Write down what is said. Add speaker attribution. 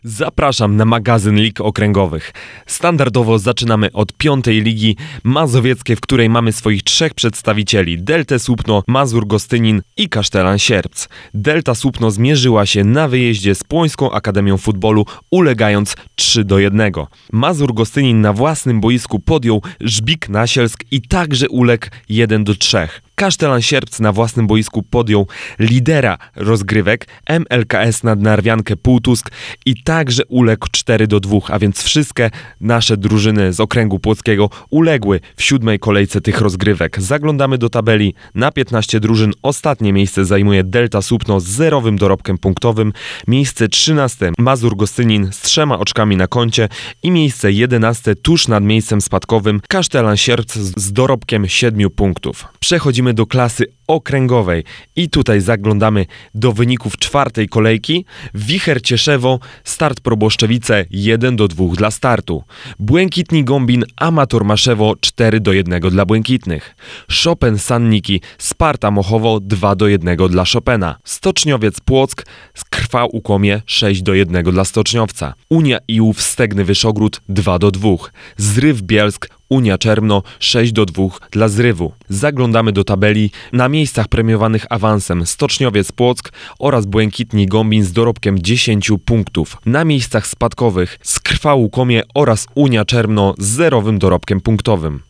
Speaker 1: Zapraszam na magazyn lig okręgowych. Standardowo zaczynamy od 5. ligi mazowieckiej, w której mamy swoich 3 przedstawicieli: Deltę Słupno, Mazur Gostynin i Kasztelan Sierpc. Delta Słupno zmierzyła się na wyjeździe z Płońską Akademią Futbolu, ulegając 3-1. Mazur Gostynin na własnym boisku podjął Żbik Nasielsk i także uległ 1-3. Kasztelan Sierpc na własnym boisku podjął lidera rozgrywek MLKS Nadnarwiankę Półtusk i także uległ 4-2, a więc wszystkie nasze drużyny z okręgu płockiego uległy w 7. kolejce tych rozgrywek. Zaglądamy do tabeli. Na 15 drużyn ostatnie miejsce zajmuje Delta Słupno z 0 dorobkiem punktowym, miejsce 13 Mazur Gostynin z 3 oczkami na koncie i miejsce 11 tuż nad miejscem spadkowym Kasztelan Sierpc z dorobkiem 7 punktów. Przechodzimy do klasy okręgowej i tutaj zaglądamy do wyników 4. kolejki. Wicher Cieszewo, Start Proboszczewice 1-2 dla Startu. Błękitni Gombin, Amator Maszewo 4-1 dla Błękitnych. Chopin Sanniki, Sparta Mochowo 2-1 dla Chopina. Stoczniowiec Płock, Krwa Ukomie 6-1 dla Stoczniowca. Unia Iłów Stegny Wyszogród 2-2. Zryw Bielsk, Unia Czermno 6-2 dla Zrywu. Zaglądamy do tabeli. Na miejscach premiowanych awansem Stoczniowiec Płock oraz Błękitni Gombin z dorobkiem 10 punktów. Na miejscach spadkowych Krwa Łukomie oraz Unia Czermno z 0 dorobkiem punktowym.